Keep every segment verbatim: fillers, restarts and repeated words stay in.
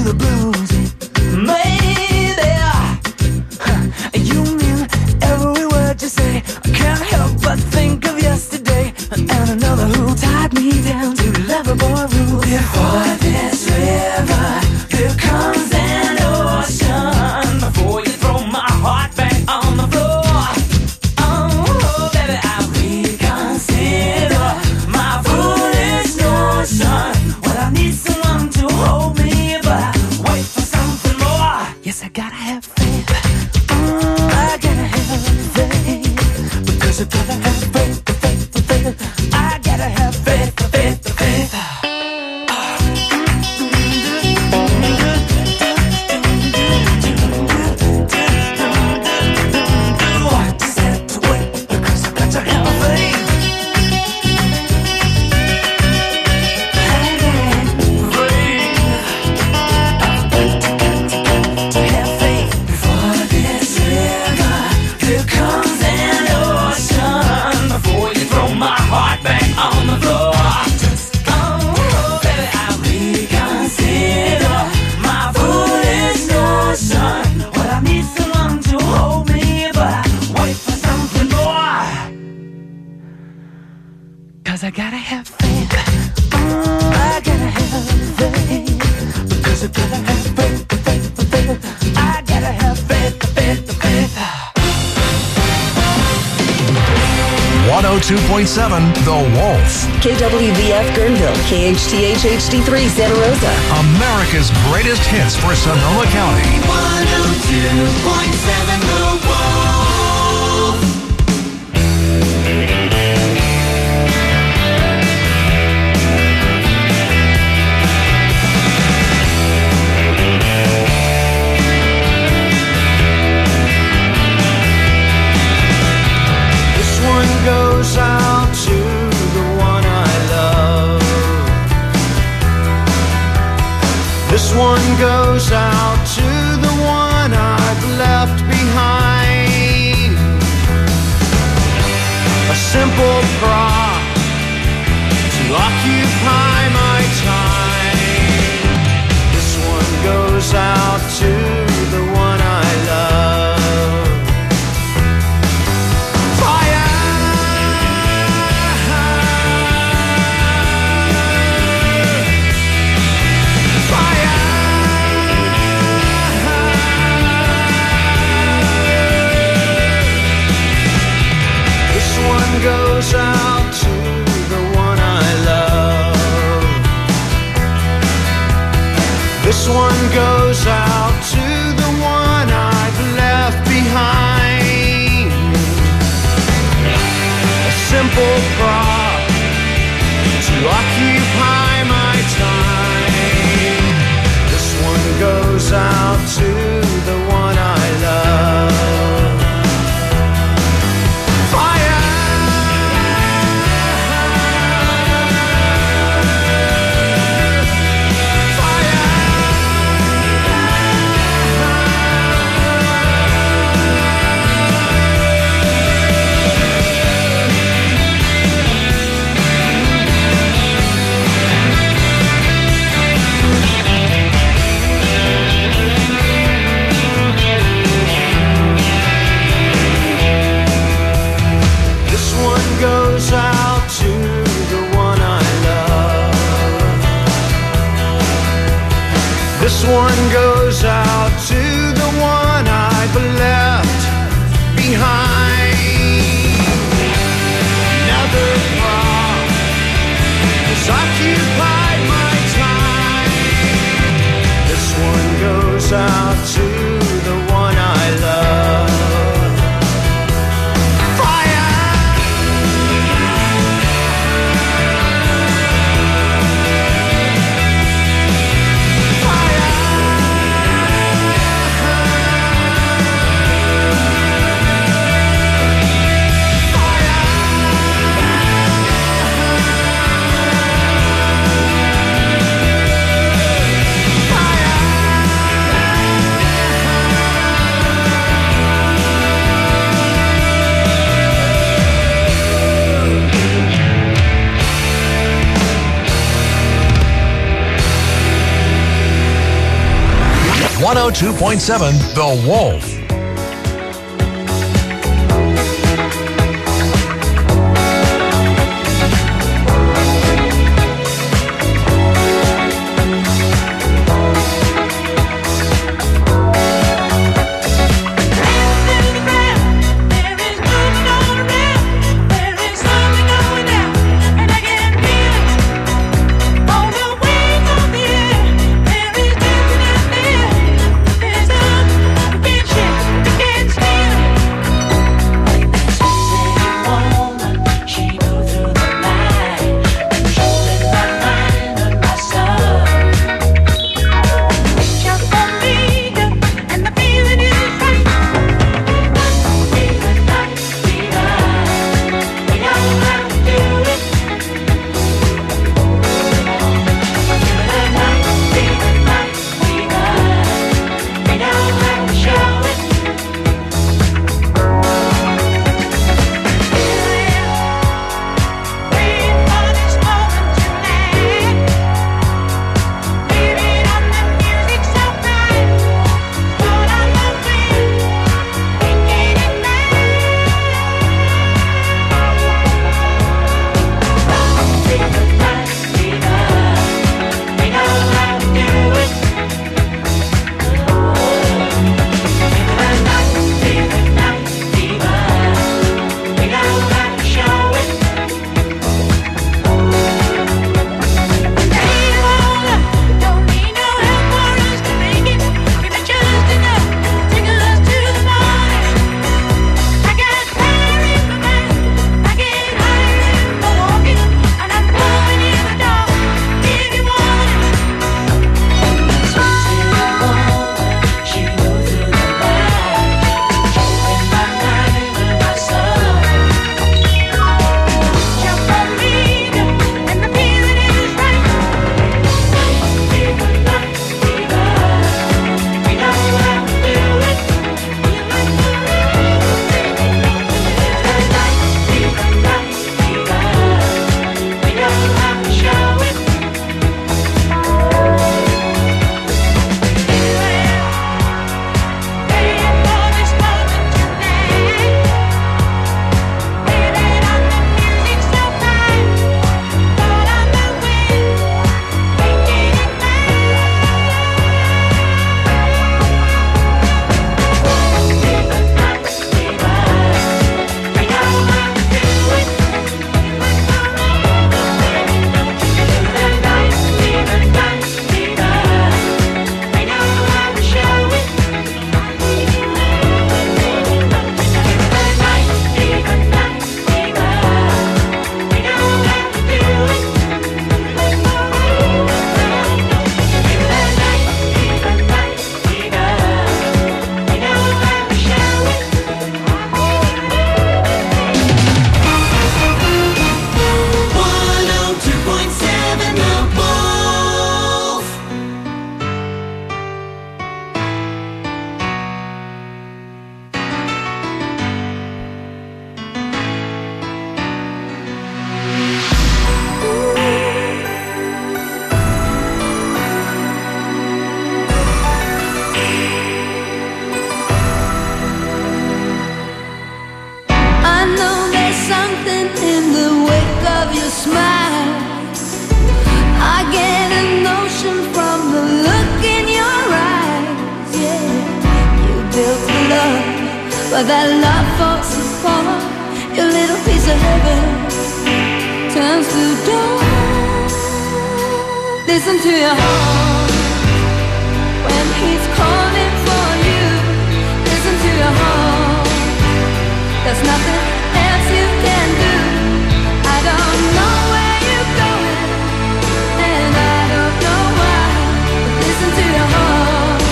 the blues. Maybe you mean every word you say. I can't help but think of yesterday and another who tied me down to Loverboy rules. Before this river, there comes an ocean. Before you throw my heart back on the floor. Oh, baby, I reconsider my foolish notion. Well, I need someone to hold me, but I wait for something more. Yes, I gotta have faith. Mm, I gotta have faith. Because I gotta have faith, faith, faith. I gotta have faith, faith, faith. Cause I gotta have faith. Mm, I gotta have faith. Because I gotta have faith, faith, faith. I gotta have faith, faith, faith. one oh two point seven The Wolf. K W V F Guerneville, K H T H H D three Santa Rosa. America's greatest hits for Sonoma County. one oh two point seven The Wolf. Goes out to the one I love. This one goes out to the one I've left behind. A simple prop to occupy my time. This one goes out to the one I love. Goes out to the one I love. This one goes out to the one I've left behind. A simple prop to occupy my time. This one goes out to the one I love. Goes out to the one I love. This one goes out to the one I've left behind. Another prop has occupied my time. This one goes out to the one I love. one oh two point seven The Wolf. but that love falls apart. Your little piece of heaven turns to dawn. Listen to your heart when he's calling for you. Listen to your heart. There's nothing else you can do. I don't know where you're going, and I don't know why. But listen to your heart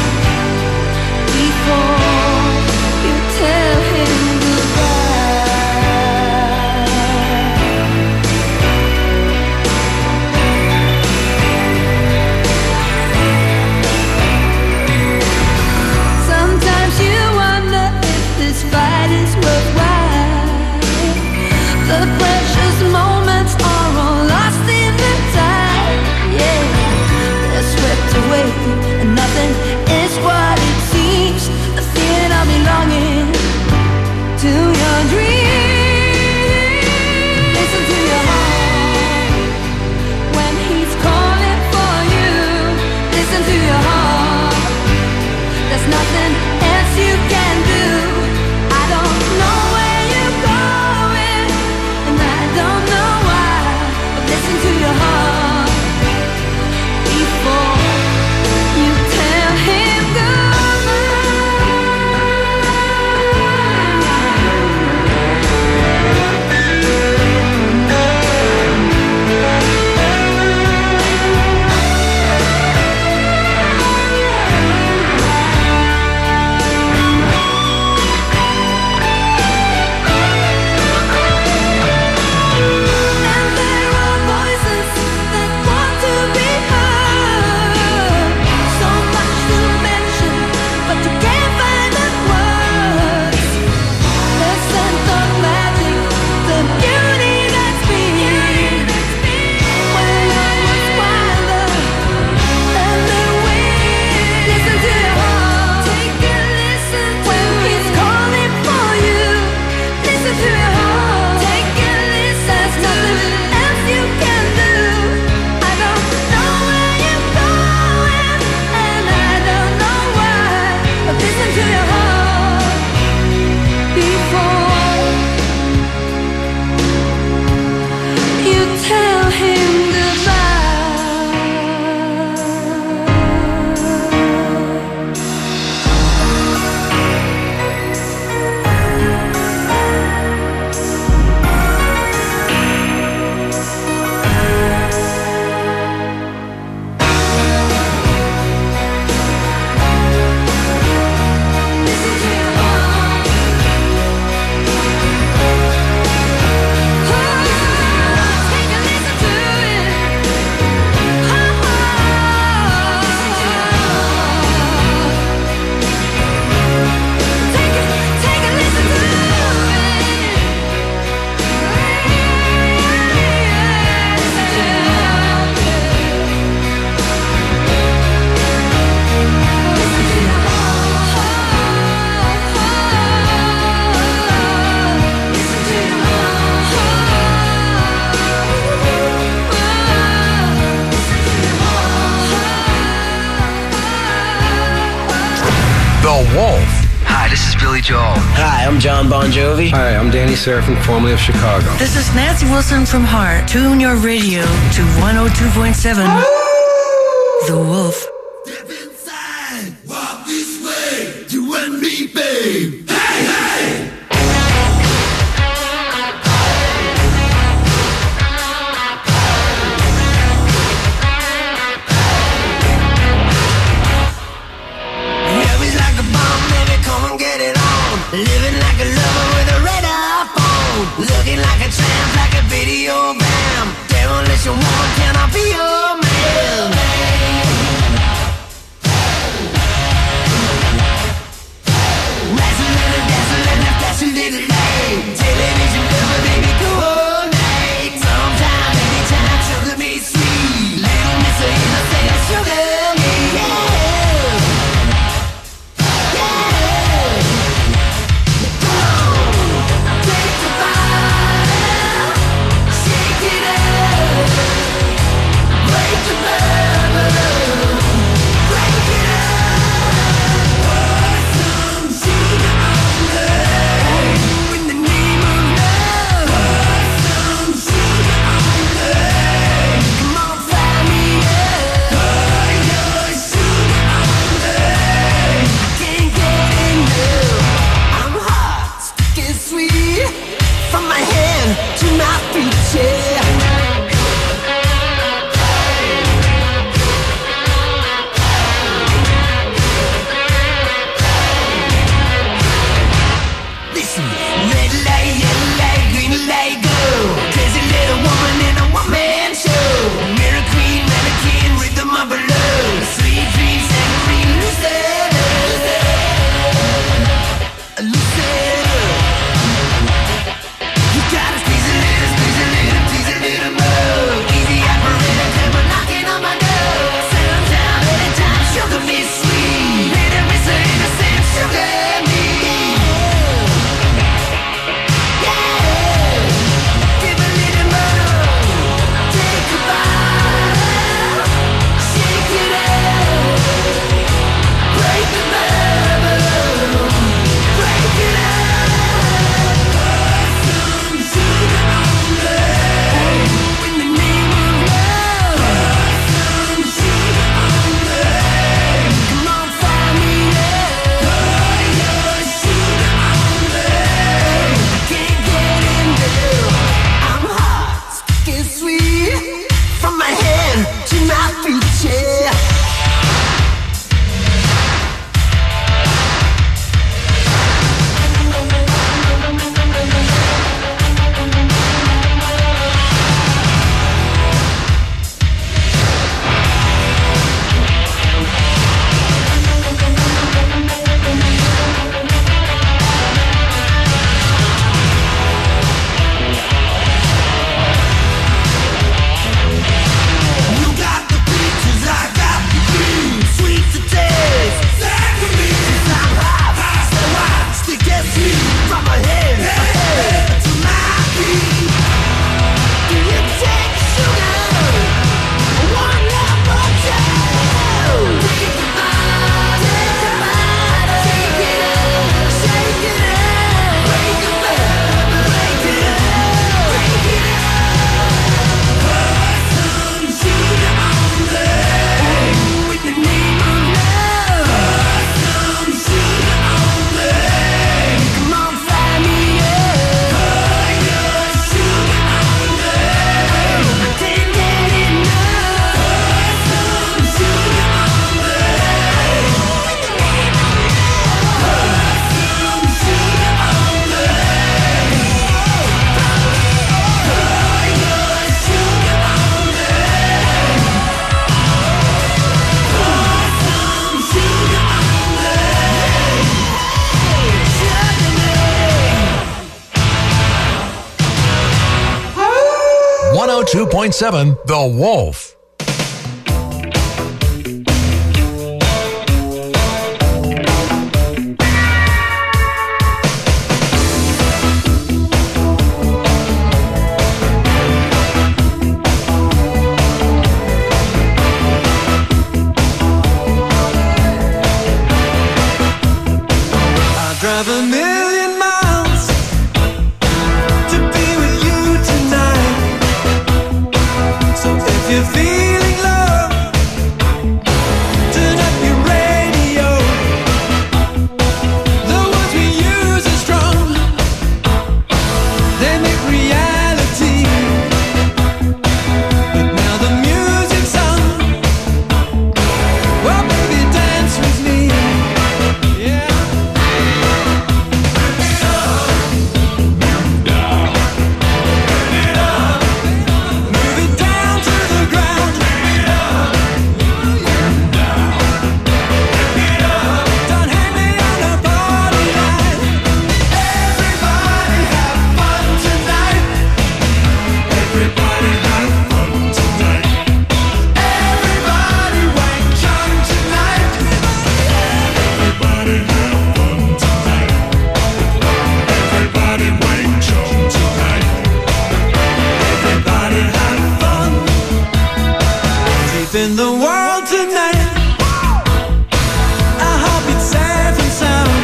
before you tell him goodbye. Sometimes you wonder if this fight is worthwhile. Wolf. Hi, this is Billy Joel. Hi, I'm John Bon Jovi. Hi, I'm Danny Serafin, formerly of Chicago. This is Nancy Wilson from Heart. Tune your radio to one oh two point seven The Wolf. Step inside, walk this way, you and me, babe. Hey, hey! Living like a lover with a radar phone. Looking like a tramp, like a video bam. Demolition woman, can I be your man? Dancing little, dancing little, dancing little lane. Television lover, baby, go all night. Sometime, anytime, sugar me sweet. Little Miss Innocent, sugar me, yeah. one oh two point seven The Wolf. drive a million miles to be with you tonight. So if you're feeling love, turn up your radio. The words we use are strong, they make reality. But now the music's on, well baby dance with me. Yeah. In the world tonight, I hope it's safe and sound.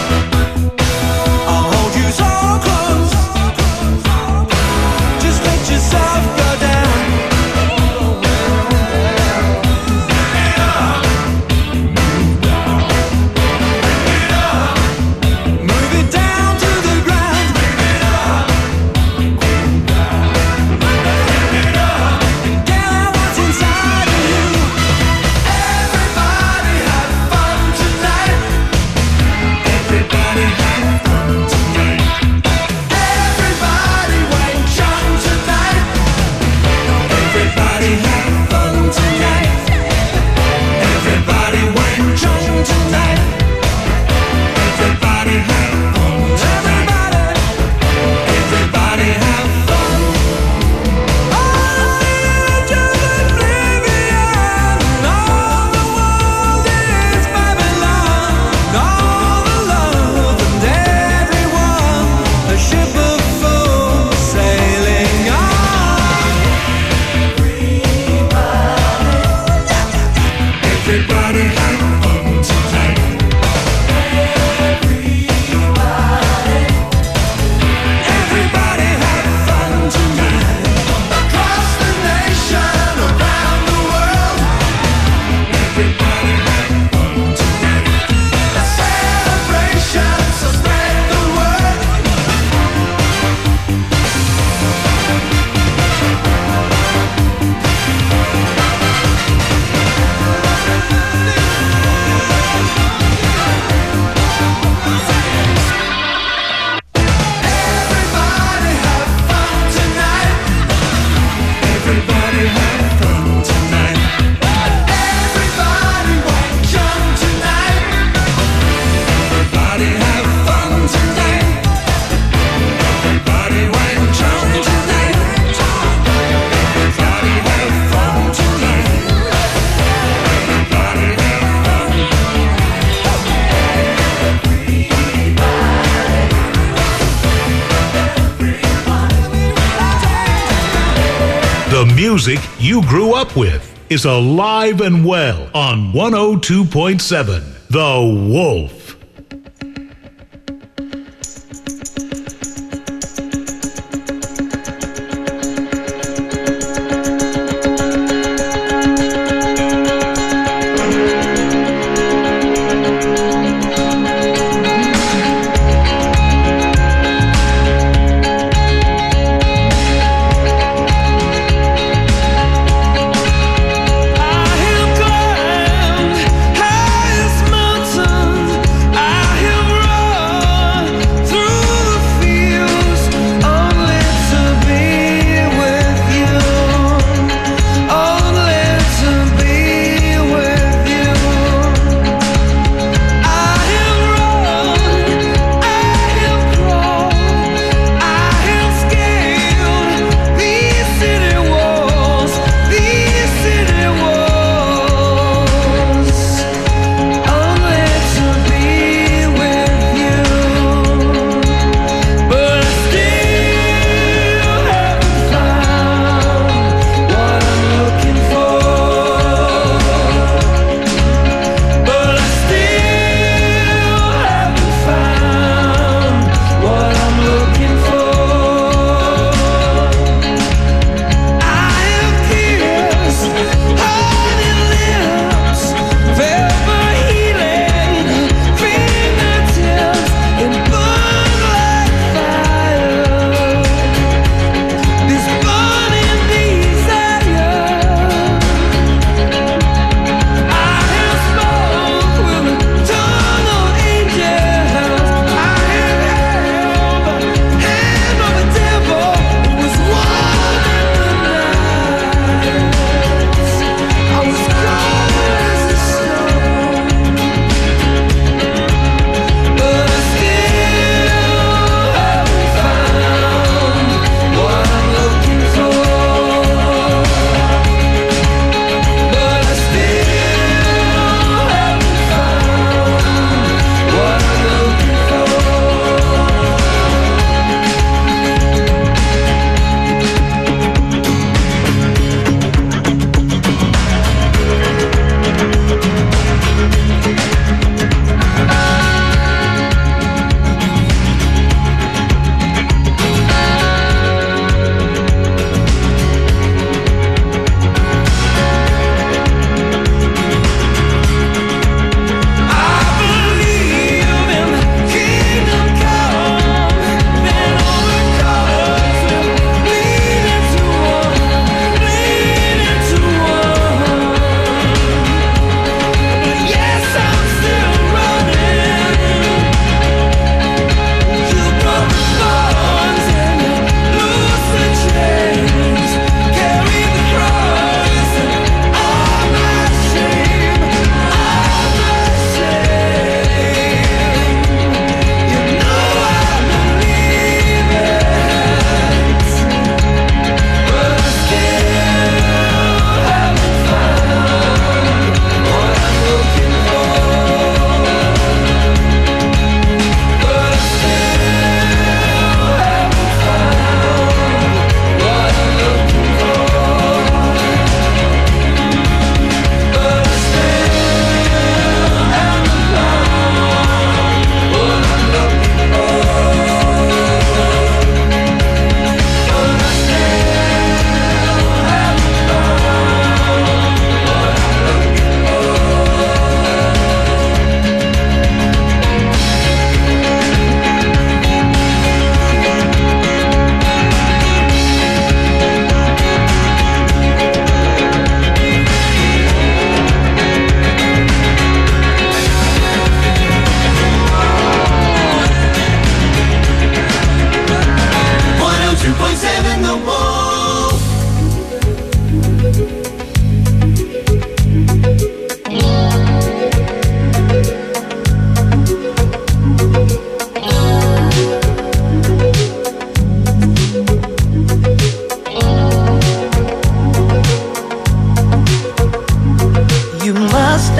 I'll hold you so close, just let yourself go down. Move it down to the ground. Get out what's inside of you. Everybody have fun tonight. Everybody have fun tonight. Everybody Wang Chung tonight. Everybody have fun tonight. Everybody Wang Chung tonight. Everybody have fun tonight. Everybody, everybody have fun. All the angels oblivion, all the world is Babylon, all the love and everyone, a ship of fools sailing on. Everybody have fun tonight. Everybody have fun tonight. Across the nation, around the world. Everybody have fun tonight. A celebration, so spread the word. Everybody have fun tonight. Everybody have fun tonight. Everybody Wang Chung tonight. Everybody have fun tonight. Everybody Wang Chung tonight. Everybody have fun tonight. Everybody have fun. The music you grew up with is alive and well on one oh two point seven The Wolf. I am grand, highest mountain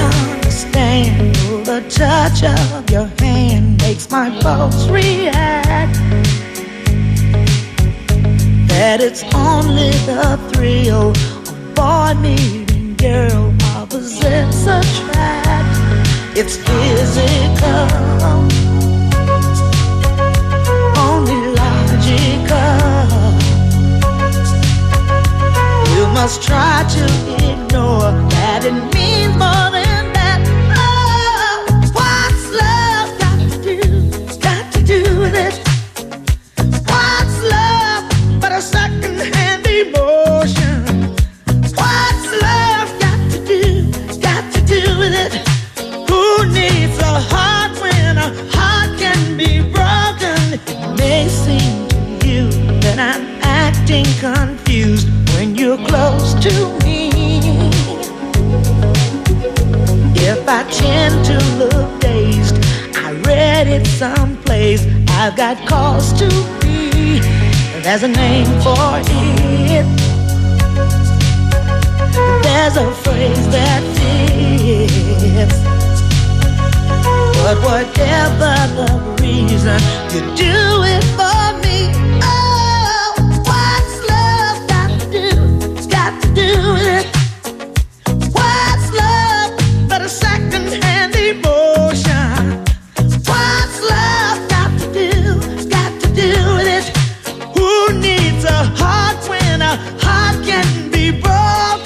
understand. Oh, the touch of your hand makes my pulse react. That it's only the thrill of boy meeting girl, opposites attract. It's physical, only logical. You must try to ignore that it means more than that. Oh, what's love got to do? Got to do with it. What's love but a second-hand emotion? What's love got to do? Got to do with it. Who needs a heart when a heart can be broken? It may seem to you that I'm acting confused when you're close to me. If I tend to look dazed, I read it someplace. I've got cause to be. There's a name for it. There's a phrase that fits. But whatever the reason, you do it for me. Oh, what's love got to do? It's got to do with it. What's love but a second-hand emotion? What's love got to do? It's got to do with it. Who needs a heart when a heart can be broken?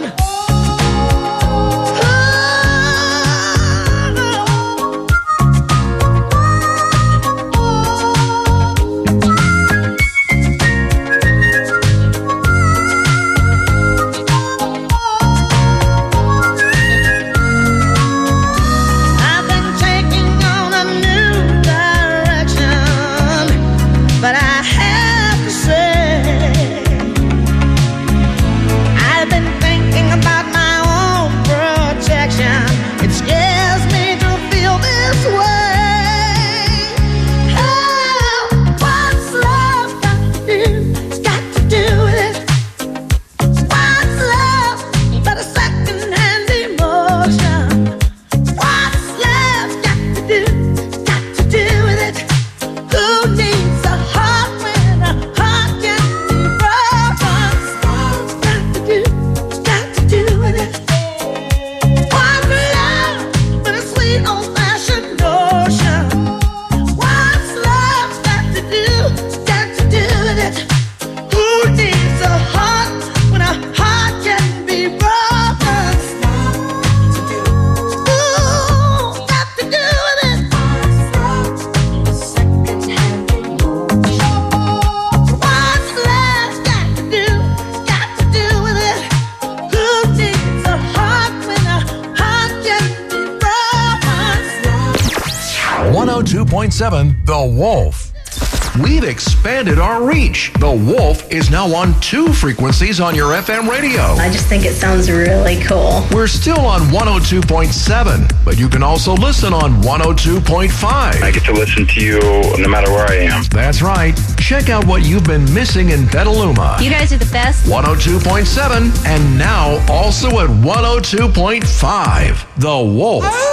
one oh two point seven The Wolf. We've expanded our reach. The Wolf is now on two frequencies on your F M radio. I just think it sounds really cool. We're still on one oh two point seven, but you can also listen on one oh two point five. I get to listen to you no matter where I am. That's right. Check out what you've been missing in Petaluma. You guys are the best. one oh two point seven, and now also at one oh two point five. The Wolf.